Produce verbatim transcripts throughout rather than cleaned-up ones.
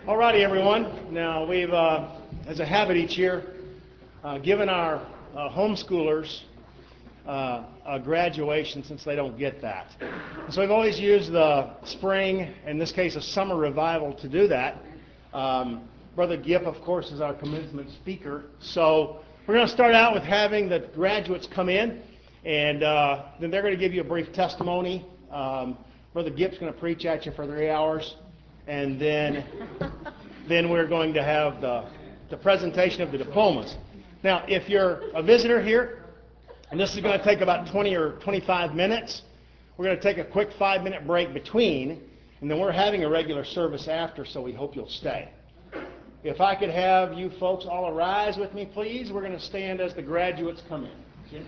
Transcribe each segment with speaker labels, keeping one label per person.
Speaker 1: Alrighty, everyone. Now, we've, uh, as a habit each year, uh, given our uh, homeschoolers uh, a graduation since they don't get that. And so we've always used the spring, in this case a summer revival, to do that. Um, Brother Gipp, of course, is our commencement speaker. So we're going to start out with having the graduates come in, and uh, then they're going to give you a brief testimony. Um, Brother Gipp's going to preach at you for three hours. And then, then we're going to have the, the presentation of the diplomas. Now, if you're a visitor here, and this is going to take about twenty or twenty-five minutes, we're going to take a quick five-minute break between, and then we're having a regular service after, so we hope you'll stay. If I could have you folks all arise with me, please. We're going to stand as the graduates come in.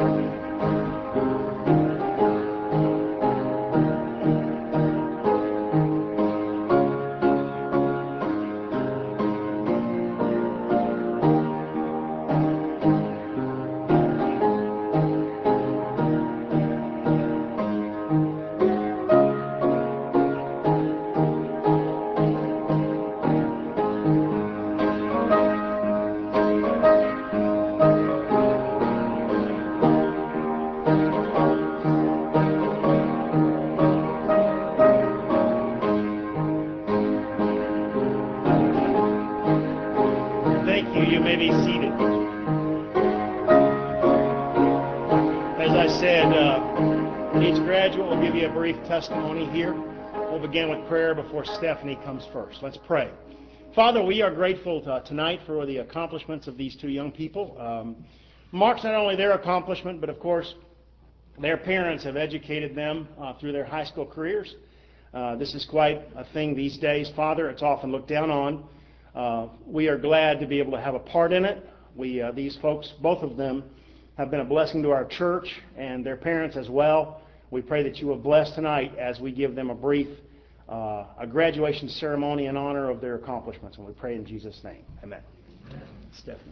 Speaker 1: Testimony here. We'll begin with prayer before Stephanie comes first. Let's pray. Father, we are grateful to, uh, tonight for the accomplishments of these two young people. Um, marks not only their accomplishment, but of course their parents have educated them uh, through their high school careers. Uh, this is quite a thing these days, Father. It's often looked down on. Uh, we are glad to be able to have a part in it. We, uh, these folks, both of them, have been a blessing to our church and their parents as well. We pray that you will bless tonight as we give them a brief uh, a graduation ceremony in honor of their accomplishments. And we pray in Jesus' name. Amen. Amen. Stephanie.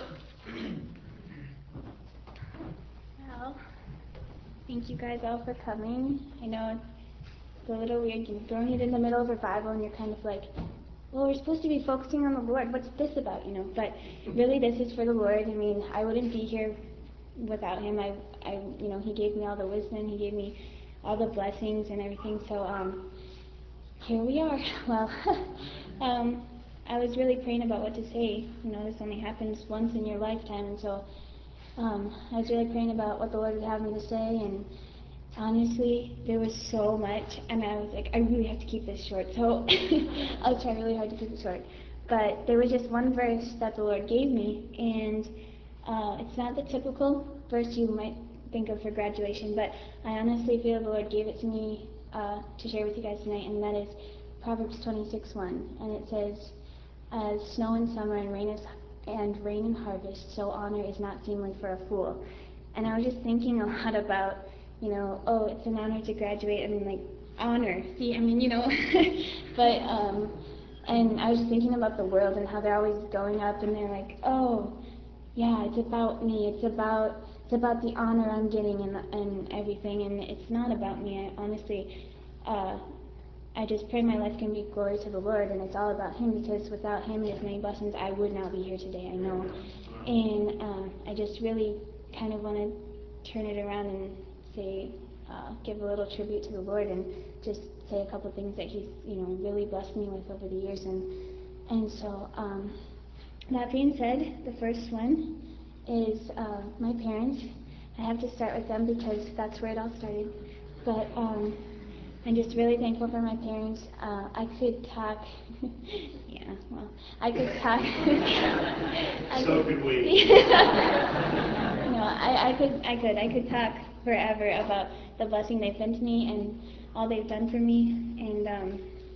Speaker 2: Well, thank you guys all for coming. I know it's a little weird. You're throwing it in the middle of revival and you're kind of like, well, we're supposed to be focusing on the Lord. What's this about, you know? But really this is for the Lord. I mean, I wouldn't be here without him. I, I, you know, he gave me all the wisdom, he gave me all the blessings and everything, so, um, here we are. Well, um, I was really praying about what to say. You know, this only happens once in your lifetime, and so, um, I was really praying about what the Lord would have me to say, and honestly, there was so much, and I was like, I really have to keep this short, so I'll try really hard to keep it short. But there was just one verse that the Lord gave me, and Uh, it's not the typical verse you might think of for graduation, but I honestly feel the Lord gave it to me uh, to share with you guys tonight, and that is Proverbs twenty-six one, and it says, "As snow in summer and rain is and rain in harvest, so honor is not seemly for a fool." And I was just thinking a lot about, you know, oh, it's an honor to graduate. I mean, like honor. See, I mean, you know, but um, and I was just thinking about the world and how they're always going up, and they're like, oh. Yeah, it's about me. It's about it's about the honor I'm getting and and everything, and it's not about me. I honestly, uh, I just pray my life can be glory to the Lord, and it's all about Him, because without Him and His many blessings, I would not be here today. I know, and uh, I just really kind of want to turn it around and say, uh, give a little tribute to the Lord, and just say a couple things that He's, you know, really blessed me with over the years, and and so. Um, That being said, the first one is uh, my parents. I have to start with them because that's where it all started. But um, I'm just really thankful for my parents. Uh, I could talk, yeah, well, I could talk. I
Speaker 1: so
Speaker 2: could,
Speaker 1: could we.
Speaker 2: no, I, I could, I could, I could talk forever about the blessing they've been to me and all they've done for me. And um,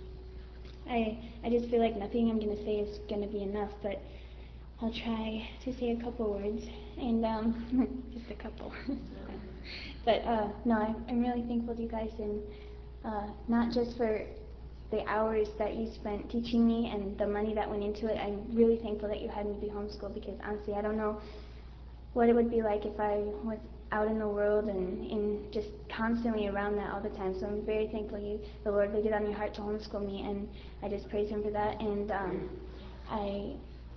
Speaker 2: I, I just feel like nothing I'm going to say is going to be enough, but I'll try to say a couple words, and um, just a couple. But uh, no, I, I'm really thankful to you guys, and uh, not just for the hours that you spent teaching me and the money that went into it. I'm really thankful that you had me be homeschooled, because honestly, I don't know what it would be like if I was out in the world and, and just constantly around that all the time. So I'm very thankful you, the Lord laid it on your heart to homeschool me, and I just praise Him for that. And um, I,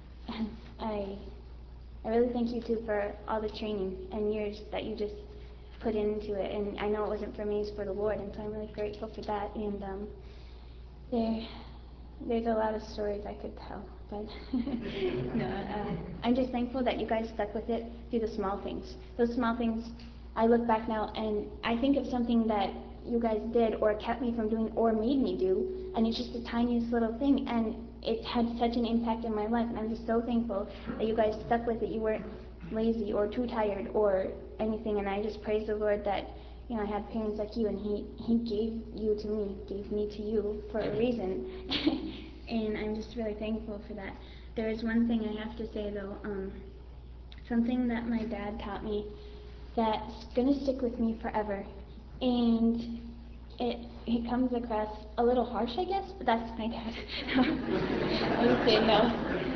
Speaker 2: I, I really thank you too for all the training and years that you just put into it. And I know it wasn't for me; it's for the Lord, and so I'm really grateful for that. And um, there, there's a lot of stories I could tell. But no, uh, I'm just thankful that you guys stuck with it through the small things. Those small things, I look back now and I think of something that you guys did or kept me from doing or made me do, and it's just the tiniest little thing, and it had such an impact in my life, and I'm just so thankful that you guys stuck with it. You weren't lazy or too tired or anything, and I just praise the Lord that, you know, I had parents like you, and He, he gave you to me, gave me to you for a reason. And I'm just really thankful for that. There is one thing I have to say though, um, something that my dad taught me that's going to stick with me forever. And it it comes across a little harsh, I guess, but that's my dad. I would say no.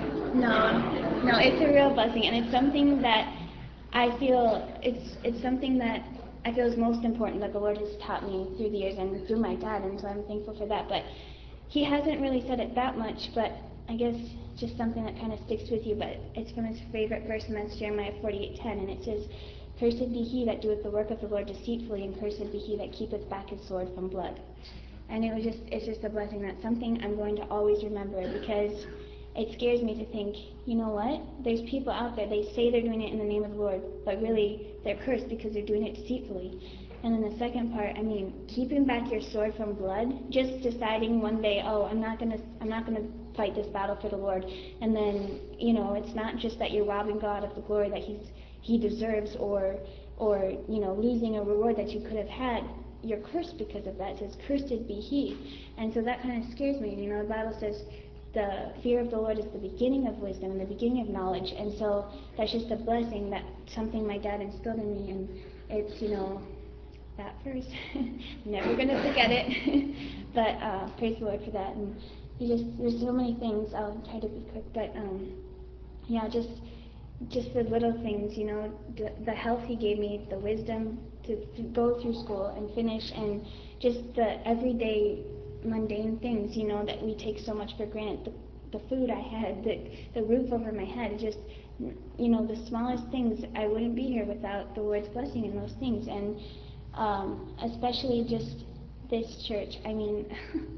Speaker 2: No, no, it's a real blessing, and it's something that I feel, it's, it's something that I feel is most important that the Lord has taught me through the years and through my dad, and so I'm thankful for that. But he hasn't really said it that much, but I guess just something that kind of sticks with you. But it's from his favorite verse, and that's Jeremiah forty-eight ten, and it says, "Cursed be he that doeth the work of the Lord deceitfully, and cursed be he that keepeth back his sword from blood." And it was just, it's just a blessing. That's something I'm going to always remember, because it scares me to think, you know what? There's people out there, they say they're doing it in the name of the Lord, but really they're cursed because they're doing it deceitfully. And then the second part, I mean, keeping back your sword from blood, just deciding one day, oh, I'm not gonna, I'm not gonna fight this battle for the Lord. And then, you know, it's not just that you're robbing God of the glory that He's He deserves, or, or you know, losing a reward that you could have had. You're cursed because of that. It says, "Cursed be he." And so that kind of scares me. You know, the Bible says the fear of the Lord is the beginning of wisdom and the beginning of knowledge. And so that's just a blessing, that something my dad instilled in me. And it's, you know, that verse. Never going to forget it. But uh, praise the Lord for that. And you just, there's so many things. I'll try to be quick. But um, yeah, just just the little things, you know, the, the health He gave me, the wisdom to, to go through school and finish, and just the everyday mundane things, you know, that we take so much for granted. The, the food I had, the, the roof over my head, just, you know, the smallest things. I wouldn't be here without the Lord's blessing in those things. And um, especially just this church. I mean,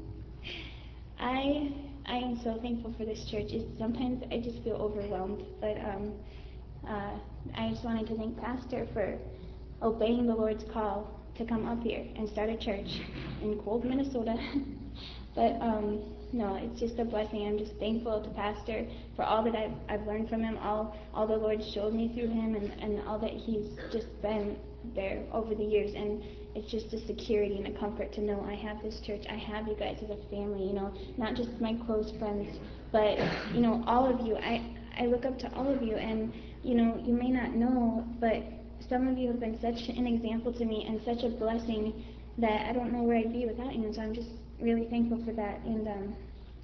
Speaker 2: I I am so thankful for this church. It's, sometimes I just feel overwhelmed, but um, uh, I just wanted to thank Pastor for obeying the Lord's call to come up here and start a church in cold Minnesota. But um, no, it's just a blessing. I'm just thankful to Pastor for all that I've, I've learned from him, all all the Lord showed me through him, and, and all that he's just been there over the years. And it's just a security and a comfort to know I have this church. I have you guys as a family, you know, not just my close friends, but, you know, all of you. I, I look up to all of you, and, you know, you may not know, but some of you have been such an example to me and such a blessing that I don't know where I'd be without you. And so I'm just really thankful for that. And um,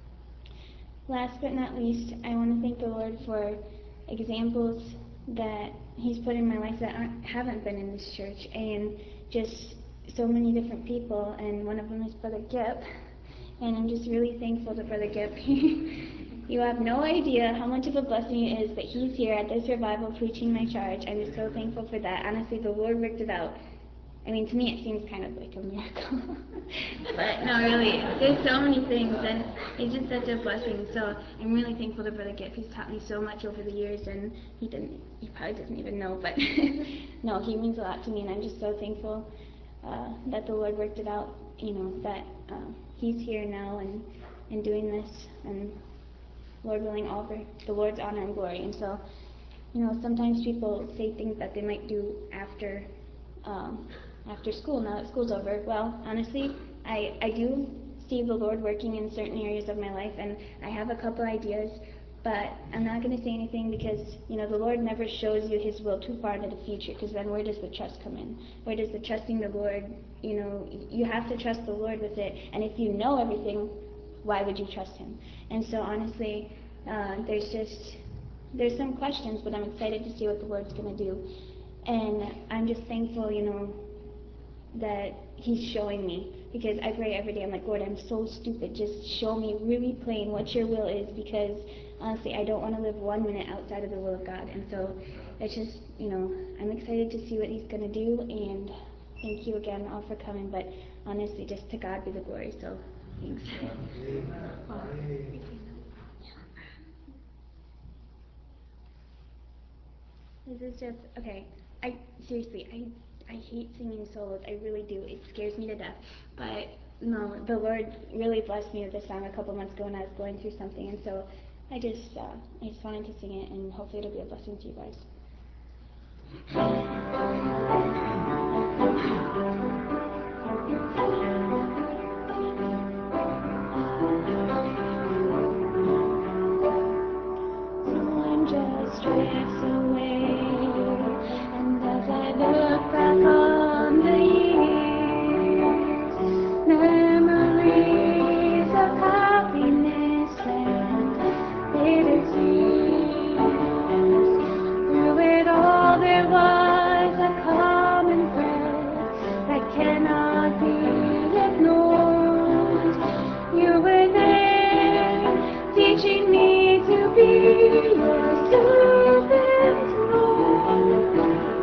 Speaker 2: last but not least, I want to thank the Lord for examples that He's put in my life that aren't, haven't been in this church, and just so many different people. And one of them is Brother Gip, and I'm just really thankful to Brother Gip. You have no idea how much of a blessing it is that he's here at this revival preaching my charge. I'm just so thankful for that. Honestly, the Lord worked it out. I mean, to me it seems kind of like a miracle. But no, really, there's so many things, and it's just such a blessing. So I'm really thankful to Brother Gipp. He's taught me so much over the years, and he didn't, he probably doesn't even know, but no, he means a lot to me, and I'm just so thankful uh, that the Lord worked it out, you know, that uh, he's here now and, and doing this, and Lord willing, all for the Lord's honor and glory. And so, you know, sometimes people say things that they might do after um, after school, now that school's over. Well, honestly, I, I do see the Lord working in certain areas of my life, and I have a couple ideas, but I'm not going to say anything because, you know, the Lord never shows you His will too far into the future, because then where does the trust come in? Where does the trusting the Lord, you know, you have to trust the Lord with it, and if you know everything, why would you trust Him? And so honestly, uh, there's just, there's some questions, but I'm excited to see what the Lord's going to do. And I'm just thankful, you know, that he's showing me, because I pray every day. I'm like, Lord, I'm so stupid. Just show me really plain what your will is, because honestly, I don't want to live one minute outside of the will of God. And so it's just, you know, I'm excited to see what he's going to do, and thank you again all for coming. But honestly, just to God be the glory. So thanks. Wow. This is just, okay, I, seriously, I, I hate singing solos, I really do, it scares me to death, but, no, the Lord really blessed me with this song a couple months ago when I was going through something, and so, I just, uh, I just wanted to sing it, and hopefully it'll be a blessing to you guys. So I'm just drifts away, and as I look back on the years, memories of happiness and bitter tears. Through it all there was a common thread that cannot be ignored. You were there, teaching me to be your servant, Lord.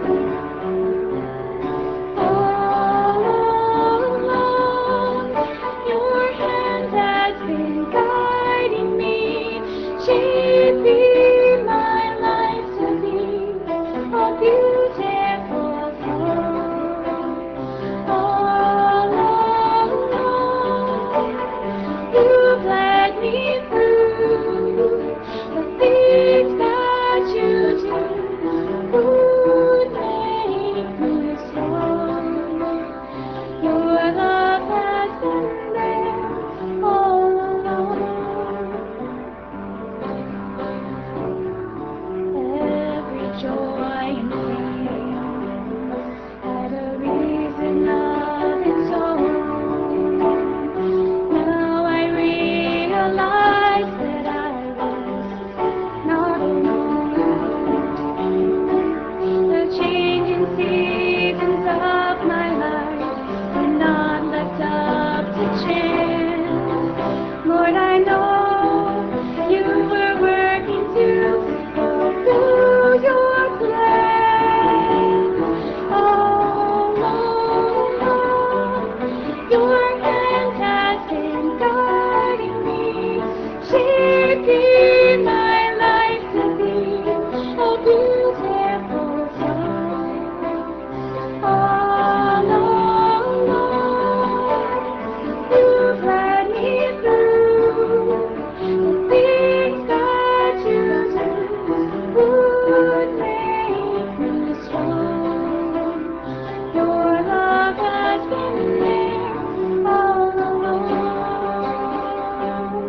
Speaker 2: All along, your hand has been guiding me, shaping my life to be a beautiful song. All along, you've led me through the things that you do would make me strong. Your love has been there all along. Every joy and pain had a reason of its own. Now I realize that I was not alone. The changing seasons of my life were not left up to chance. Lord, I know you were working to fulfill your plan. All along, your hand has been guiding me, shaping my life to be a beautiful song. All along, you've led me through the things that you do would make me strong. Your love has been there all along.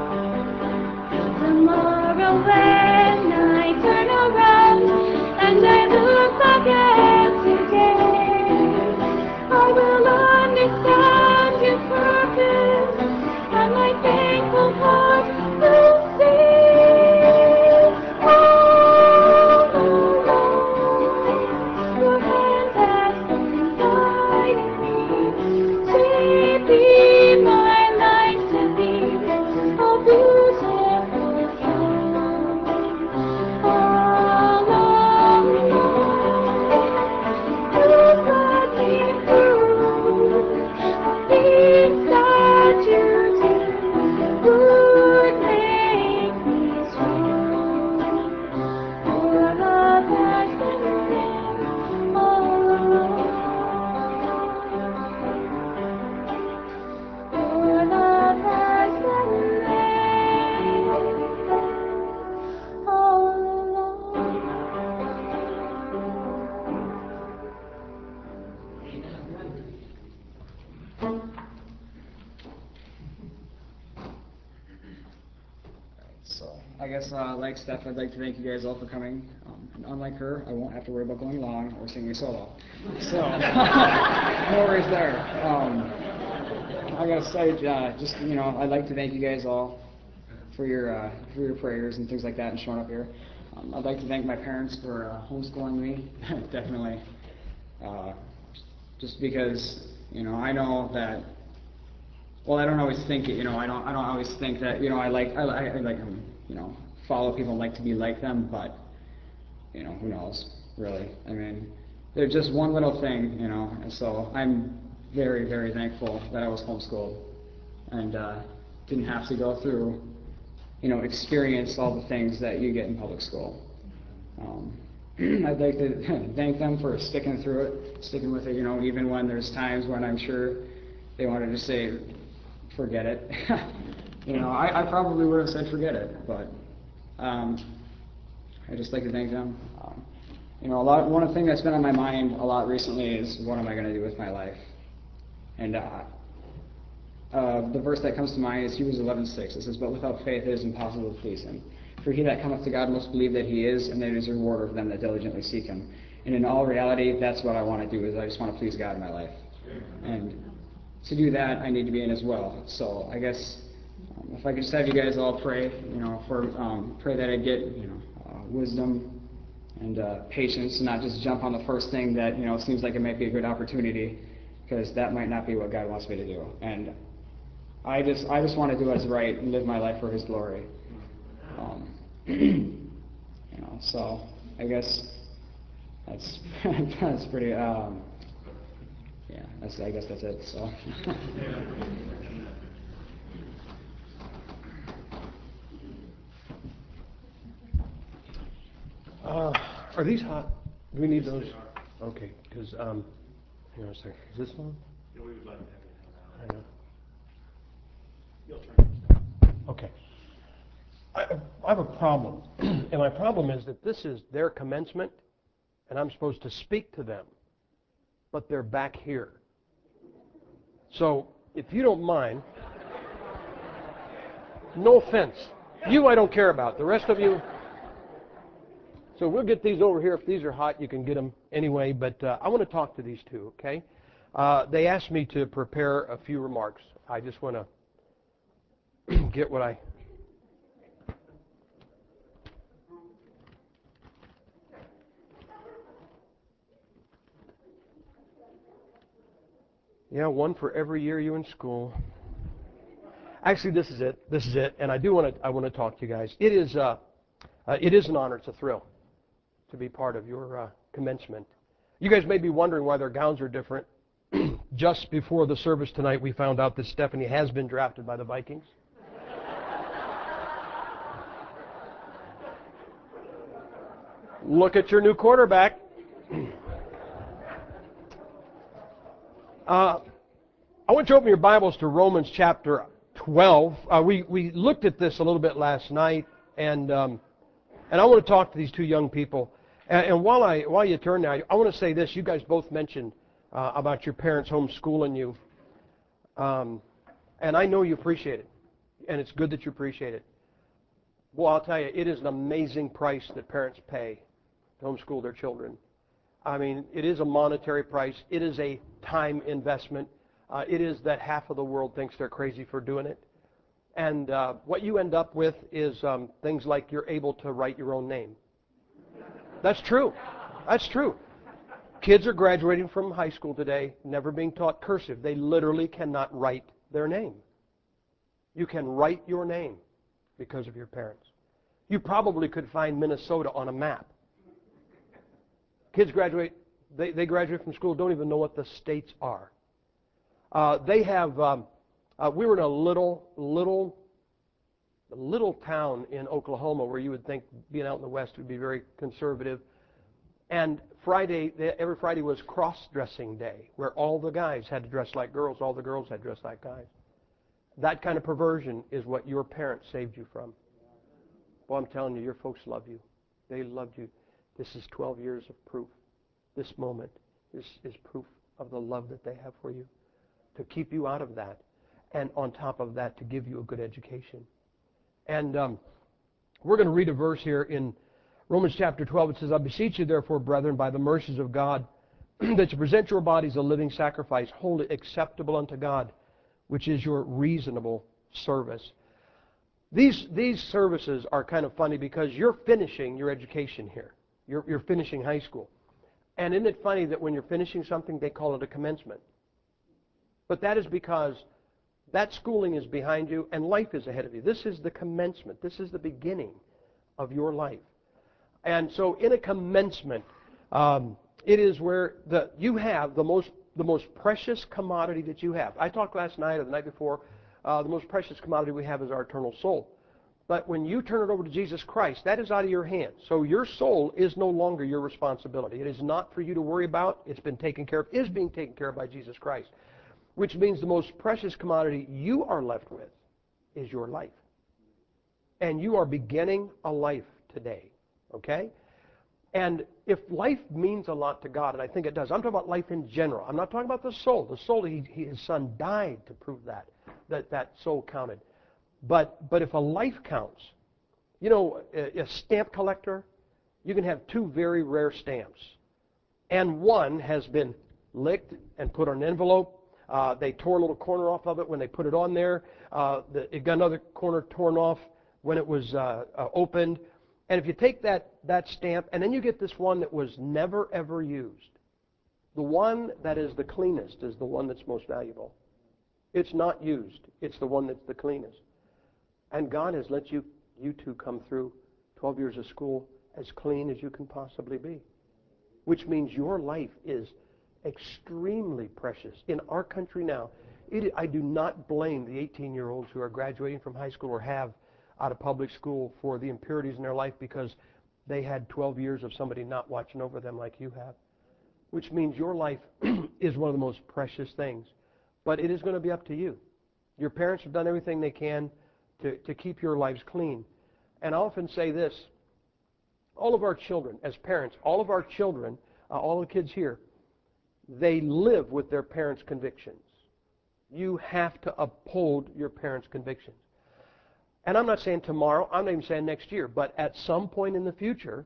Speaker 2: Tomorrow when I turn around and I look back at today, I will understand your purpose, and my thankful heart will sing. All along, your hand has been guiding me, shaping my life to be a beautiful song. All along, you've led me through the things that you do would make me strong. Your love has been there all along. Your love has been there all along.
Speaker 3: So, I guess, uh, like Steph, I'd like to thank you guys all for coming. Um, and unlike her, I won't have to worry about going long or singing a solo. So, no worries there. Um, I gotta say, uh, just, you know, I'd like to thank you guys all for your, uh, for your prayers and things like that and showing up here. Um, I'd like to thank my parents for uh, homeschooling me, definitely. Uh, just because, you know, I know that, well, I don't always think it, you know, I don't, I don't always think that, you know, I like, I, I, I like, um, you know, follow people, like to be like them, but, you know, who knows, really. I mean, they're just one little thing, you know, and so I'm very, very thankful that I was homeschooled and uh, didn't have to go through, you know, experience all the things that you get in public school. Um, I'd like to thank them for sticking through it, sticking with it, you know, even when there's times when I'm sure they wanted to say, forget it. You know, I, I probably would have said forget it, but um, I'd just like to thank them. Um, you know, a lot, one thing that's been on my mind a lot recently is what am I going to do with my life? And uh, uh, the verse that comes to mind is Hebrews eleven six. It says, but without faith it is impossible to please him. For he that cometh to God must believe that he is, and that he is a rewarder of them that diligently seek him. And in all reality, that's what I want to do, is I just want to please God in my life. And to do that, I need to be in as well. So I guess um, if I could just have you guys all pray, you know, for um, pray that I get, you know, uh, wisdom and uh, patience, and not just jump on the first thing that, you know, seems like it might be a good opportunity, because that might not be what God wants me to do. And I just I just want to do what's right and live my life for his glory. Um, you know, so I guess that's that's pretty. Um, yeah, that's I guess that's it. So.
Speaker 4: Uh, are these hot? Do we need those? Okay, because um, hang on a second. Is this on?
Speaker 1: Yeah, we would like to have it.
Speaker 4: Hang on.
Speaker 1: You'll turn it.
Speaker 4: Okay. I, I have a problem, and my problem is that this is their commencement, and I'm supposed to speak to them, but they're back here. So, if you don't mind, no offense. You I don't care about. The rest of you... So we'll get these over here. If these are hot, you can get them anyway, but uh, I want to talk to these two, okay? Uh, they asked me to prepare a few remarks. I just want to get what I... Yeah, one for every year you in school. Actually, this is it. This is it. And I do want to I want to talk to you guys. It is uh, uh, it is an honor. It's a thrill to be part of your uh, commencement. You guys may be wondering why their gowns are different. Just before the service tonight, we found out that Stephanie has been drafted by the Vikings. Look at your new quarterback. Uh, I want you to open your Bibles to Romans chapter twelve. Uh, we, we looked at this a little bit last night, and um, and I want to talk to these two young people. And, and while I while you turn now, I want to say this. You guys both mentioned uh, about your parents homeschooling you, um, and I know you appreciate it, and it's good that you appreciate it. Well, I'll tell you, it is an amazing price that parents pay to homeschool their children. I mean, it is a monetary price. It is a time investment. Uh, it is that half of the world thinks they're crazy for doing it. And uh, what you end up with is um, things like you're able to write your own name. That's true. That's true. Kids are graduating from high school today, never being taught cursive. They literally cannot write their name. You can write your name because of your parents. You probably could find Minnesota on a map. Kids graduate, they, they graduate from school, don't even know what the states are. Uh, they have, um, uh, we were in a little, little, little town in Oklahoma where you would think being out in the West would be very conservative. And Friday, every Friday was cross-dressing day, where all the guys had to dress like girls, all the girls had to dress like guys. That kind of perversion is what your parents saved you from. Well, I'm telling you, your folks love you. They loved you. This is twelve years of proof. This moment is, is proof of the love that they have for you, to keep you out of that, and on top of that, to give you a good education. And um, we're going to read a verse here in Romans chapter twelve. It says, I beseech you, therefore, brethren, by the mercies of God, that you present your bodies a living sacrifice, wholly acceptable unto God, which is your reasonable service. These, these services are kind of funny because you're finishing your education here. You're, you're finishing high school. And isn't it funny that when you're finishing something, they call it a commencement? But that is because that schooling is behind you and life is ahead of you. This is the commencement. This is the beginning of your life. And so in a commencement, um, it is where the, you have the most, the most precious commodity that you have. I talked last night or the night before, uh, the most precious commodity we have is our eternal soul. But when you turn it over to Jesus Christ, that is out of your hands. So your soul is no longer your responsibility. It is not for you to worry about. It's been taken care of, is being taken care of by Jesus Christ. Which means the most precious commodity you are left with is your life. And you are beginning a life today. Okay? And if life means a lot to God, and I think it does, I'm talking about life in general. I'm not talking about the soul. The soul, he, he, his son died to prove that, that that soul counted. But, but if a life counts, you know, a, a stamp collector, you can have two very rare stamps. And one has been licked and put on an envelope. Uh, they tore a little corner off of it when they put it on there. Uh, the, it got another corner torn off when it was uh, uh, opened. And if you take that, that stamp, and then you get this one that was never, ever used, the one that is the cleanest is the one that's most valuable. It's not used. It's the one that's the cleanest. And God has let you, you two come through twelve years of school as clean as you can possibly be. Which means your life is extremely precious. In our country now, it, I do not blame the eighteen-year-olds who are graduating from high school or have out of public school for the impurities in their life because they had twelve years of somebody not watching over them like you have. Which means your life is one of the most precious things. But it is going to be up to you. Your parents have done everything they can to, to keep your lives clean. And I often say this, all of our children, as parents, all of our children, uh, all the kids here, they live with their parents' convictions. You have to uphold your parents' convictions. And I'm not saying tomorrow, I'm not even saying next year, but at some point in the future,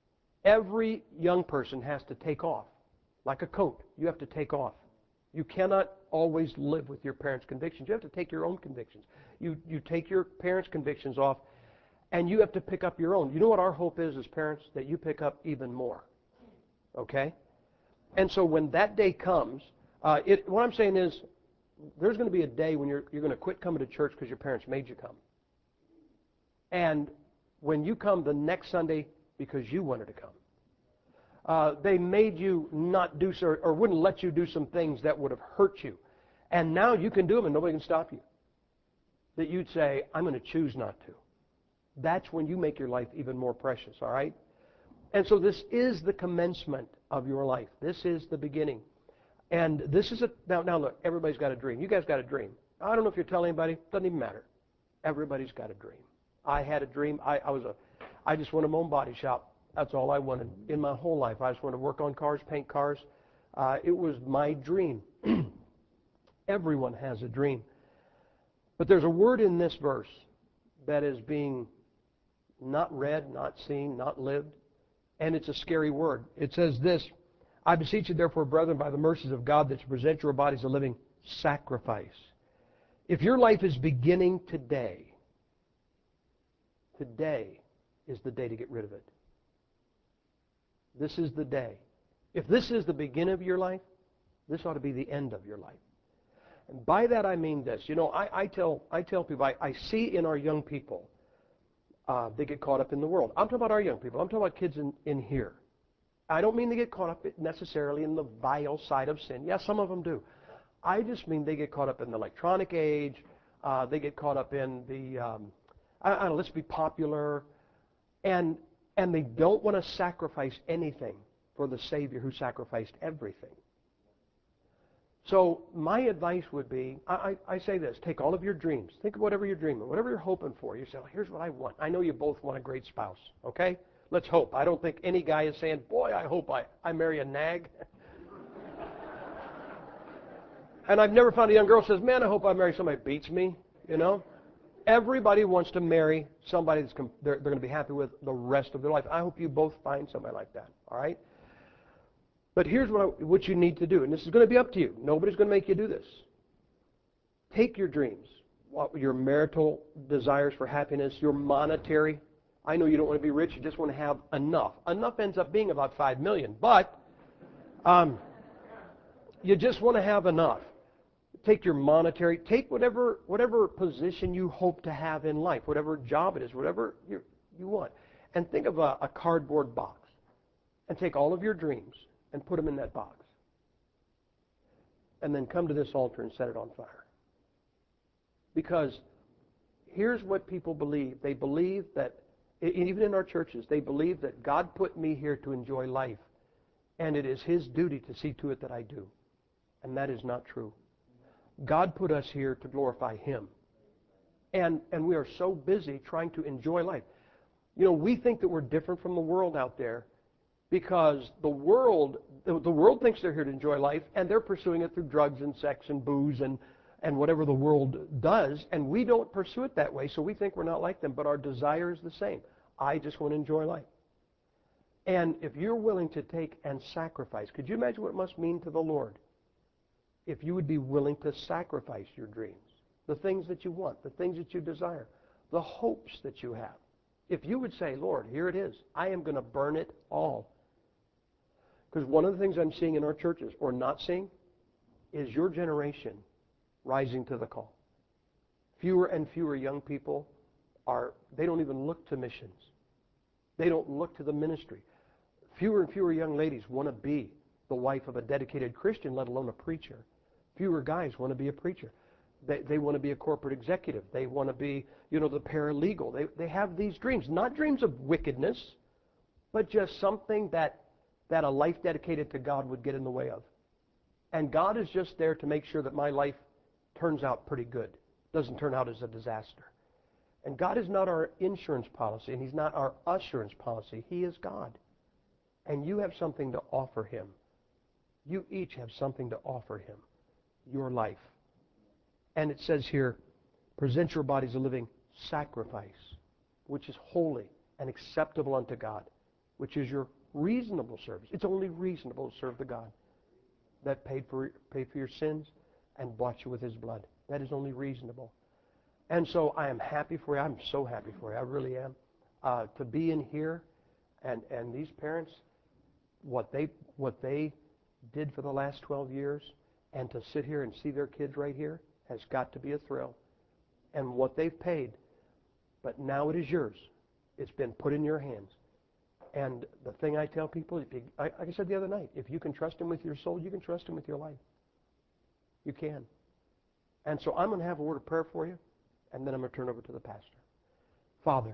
Speaker 4: every young person has to take off. Like a coat, you have to take off. You cannot always live with your parents' convictions. You have to take your own convictions. You, you take your parents' convictions off, and you have to pick up your own. You know what our hope is as parents? That you pick up even more. Okay? And so when that day comes, uh, it, what I'm saying is there's going to be a day when you're, you're going to quit coming to church because your parents made you come. And when you come the next Sunday because you wanted to come. Uh, they made you not do so, or wouldn't let you do some things that would have hurt you. And now you can do them and nobody can stop you. That you'd say, I'm going to choose not to. That's when you make your life even more precious, all right? And so this is the commencement of your life. This is the beginning. And this is a, now, now look, everybody's got a dream. You guys got a dream. I don't know if you're telling anybody, doesn't even matter. Everybody's got a dream. I had a dream. I, I was a, I just wanted my own body shop. That's all I wanted in my whole life. I just wanted to work on cars, paint cars. Uh, it was my dream. Everyone has a dream. But there's a word in this verse that is being not read, not seen, not lived, and it's a scary word. It says this, I beseech you therefore, brethren, by the mercies of God, that you present your bodies a living sacrifice. If your life is beginning today, today is the day to get rid of it. This is the day. If this is the beginning of your life, this ought to be the end of your life. And by that I mean this. You know, I, I tell I tell people, I, I see in our young people, uh, they get caught up in the world. I'm talking about our young people. I'm talking about kids in, in here. I don't mean they get caught up necessarily in the vile side of sin. Yes, some of them do. I just mean they get caught up in the electronic age. Uh, they get caught up in the, um, I, I don't know, let's be popular. And And they don't want to sacrifice anything for the Savior who sacrificed everything. So my advice would be, I, I, I say this, take all of your dreams. Think of whatever you're dreaming, whatever you're hoping for. You say, well, here's what I want. I know you both want a great spouse, okay? Let's hope. I don't think any guy is saying, boy, I hope I, I marry a nag. And I've never found a young girl who says, man, I hope I marry somebody who beats me, you know? Everybody wants to marry somebody that's com- they're, they're going to be happy with the rest of their life. I hope you both find somebody like that, all right? But here's what, I, what you need to do, and this is going to be up to you. Nobody's going to make you do this. Take your dreams. what, your marital desires for happiness, your monetary. I know you don't want to be rich, you just want to have enough. Enough ends up being about five million, but um, you just want to have enough. Take your monetary, take whatever whatever position you hope to have in life, whatever job it is, whatever you, you want. And think of a, a cardboard box. And take all of your dreams and put them in that box. And then come to this altar and set it on fire. Because here's what people believe. They believe that, even in our churches, they believe that God put me here to enjoy life. And it is His duty to see to it that I do. And that is not true. God put us here to glorify Him. And, and we are so busy trying to enjoy life. You know, we think that we're different from the world out there because the world, the, the world thinks they're here to enjoy life, and they're pursuing it through drugs and sex and booze and, and whatever the world does, and we don't pursue it that way, so we think we're not like them, but our desire is the same. I just want to enjoy life. And if you're willing to take and sacrifice, could you imagine what it must mean to the Lord if you would be willing to sacrifice your dreams, the things that you want, the things that you desire, the hopes that you have? If you would say, Lord, here it is. I am going to burn it all. Because one of the things I'm seeing in our churches, or not seeing, is your generation rising to the call. Fewer and fewer young people are, they don't even look to missions. They don't look to the ministry. Fewer and fewer young ladies want to be the wife of a dedicated Christian, let alone a preacher. Fewer guys want to be a preacher. They, they want to be a corporate executive. They want to be, you know, the paralegal. They, they have these dreams, not dreams of wickedness, but just something that, that a life dedicated to God would get in the way of. And God is just there to make sure that my life turns out pretty good, doesn't turn out as a disaster. And God is not our insurance policy, and He's not our assurance policy. He is God. And you have something to offer Him. You each have something to offer Him, your life. And it says here, present your bodies a living sacrifice, which is holy and acceptable unto God, which is your reasonable service. It's only reasonable to serve the God that paid for, paid for your sins and bought you with His blood. That is only reasonable. And so I am happy for you. I'm so happy for you. I really am. Uh, to be in here, and, and these parents, what they what they did for the last twelve years, and to sit here and see their kids right here has got to be a thrill. And what they've paid, but now it is yours. It's been put in your hands. And the thing I tell people, if you, like I said the other night, if you can trust Him with your soul, you can trust Him with your life. You can. And so I'm going to have a word of prayer for you, and then I'm going to turn over to the pastor. Father,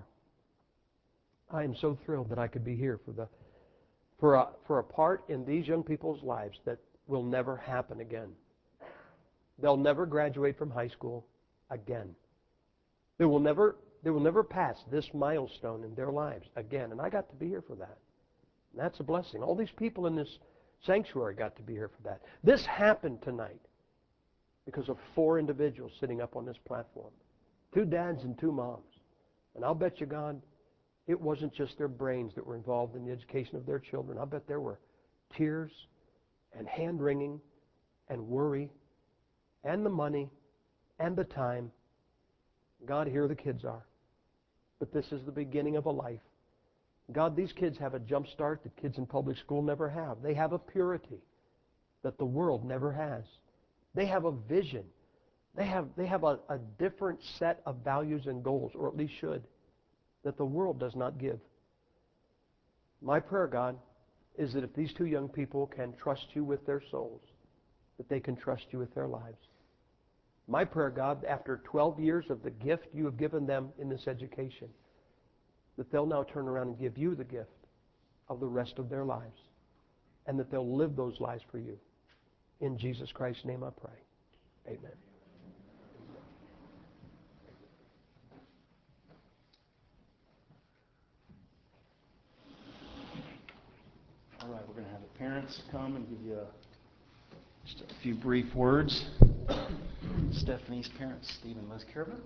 Speaker 4: I am so thrilled that I could be here for the for a, for a part in these young people's lives that will never happen again. They'll never graduate from high school again. They will never they will never pass this milestone in their lives again. And I got to be here for that. And that's a blessing. All these people in this sanctuary got to be here for that. This happened tonight because of four individuals sitting up on this platform. Two dads and two moms. And I'll bet you, God, it wasn't just their brains that were involved in the education of their children. I'll bet there were tears and hand-wringing and worry and the money and the time. God, here the kids are. But this is the beginning of a life. God, these kids have a jump start that kids in public school never have. They have a purity that the world never has. They have a vision. They have, they have a, a different set of values and goals, or at least should, that the world does not give. My prayer, God, is that if these two young people can trust you with their souls, that they can trust you with their lives. My prayer, God, after twelve years of the gift you have given them in this education, that they'll now turn around and give you the gift of the rest of their lives, and that they'll live those lives for you. In Jesus Christ's name I pray. Amen.
Speaker 1: All right, we're going to have the parents come and give you a, just a few brief words. Stephanie's parents, Steve and Liz Kerber.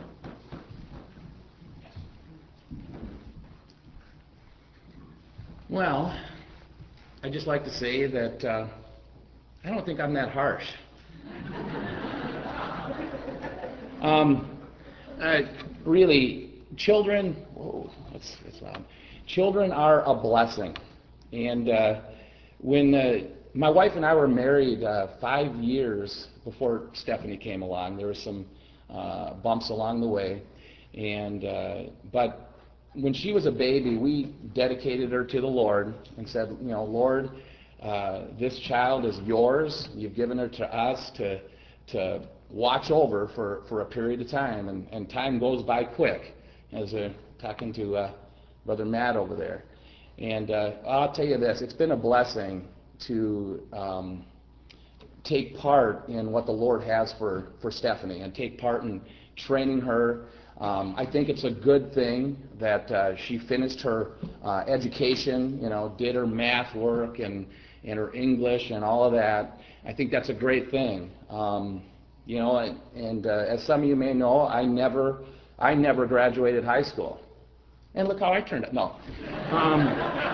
Speaker 5: Well, I'd just like to say that uh, I don't think I'm that harsh. Um, uh, really, children, whoa, that's, that's loud. Children are a blessing. And uh, when uh, my wife and I were married uh, five years before Stephanie came along, there were some uh, bumps along the way. And uh, but when she was a baby, we dedicated her to the Lord and said, you know, Lord, uh, this child is yours. You've given her to us to to watch over for, for a period of time, and, and time goes by quick, as we're talking to uh, Brother Matt over there. And uh, I'll tell you this, it's been a blessing to um, take part in what the Lord has for, for Stephanie, and take part in training her. Um, I think it's a good thing that uh, she finished her uh, education, you know, did her math work and, and her English and all of that. I think that's a great thing. Um, you know, and, and uh, as some of you may know, I never, I never graduated high school. And look how I turned out. No. Um,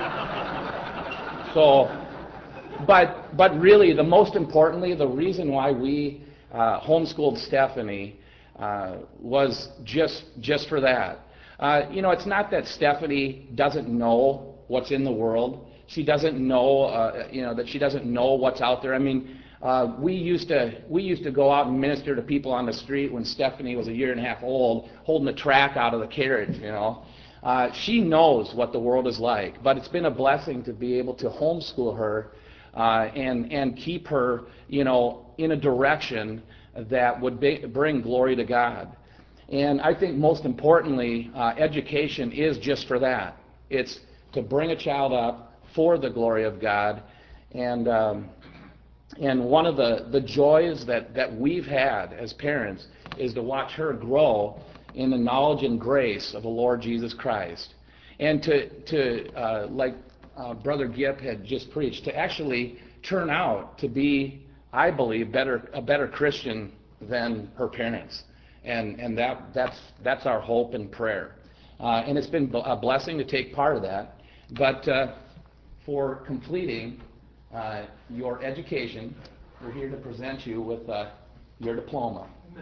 Speaker 5: so, but, but really, the most importantly, the reason why we uh, homeschooled Stephanie uh, was just, just for that. Uh, you know, it's not that Stephanie doesn't know what's in the world. She doesn't know, uh, you know, that she doesn't know what's out there. I mean, uh, we used to we used to go out and minister to people on the street when Stephanie was a year and a half old, holding the track out of the carriage, you know. Uh, she knows what the world is like, but it's been a blessing to be able to homeschool her uh, and and keep her, you know, in a direction that would be, bring glory to God. And I think most importantly, uh, education is just for that. It's to bring a child up for the glory of God. And um, and one of the, the joys that, that we've had as parents is to watch her grow in the knowledge and grace of the Lord Jesus Christ. And to, to uh, like uh, Brother Gipp had just preached, to actually turn out to be, I believe, better a better Christian than her parents. And, and that, that's, that's our hope and prayer. Uh, and it's been a blessing to take part of that. But uh, for completing uh, your education, we're here to present you with uh, your diploma. Amen.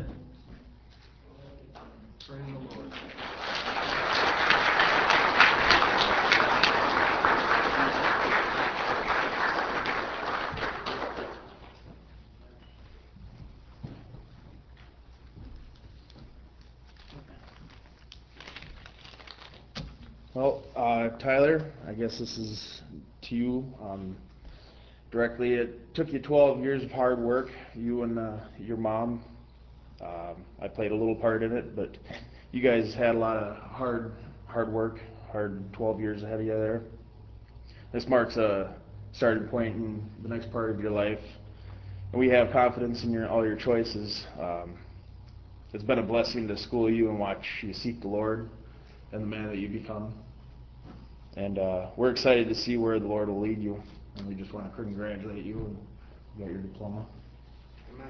Speaker 5: Praise the Lord.
Speaker 6: Well, uh, Tyler, I guess this is to you um, directly. It took you twelve years of hard work, you and uh, your mom. Um, I played a little part in it, but you guys had a lot of hard, hard work, hard twelve years ahead of you there. This marks a starting point in the next part of your life, and we have confidence in your all your choices. Um, it's been a blessing to school you and watch you seek the Lord and the man that you become. And uh, we're excited to see where the Lord will lead you. And we just want to congratulate you and you got your diploma. Amen.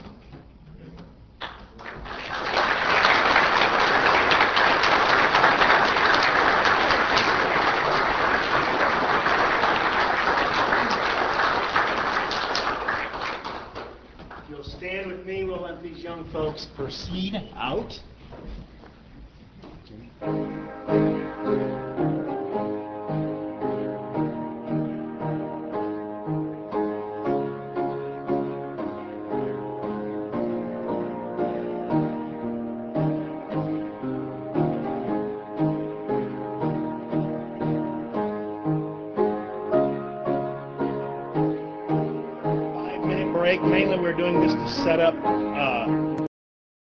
Speaker 1: If you'll stand with me, we'll let these young folks proceed out. Break. Mainly we're doing this to set up uh,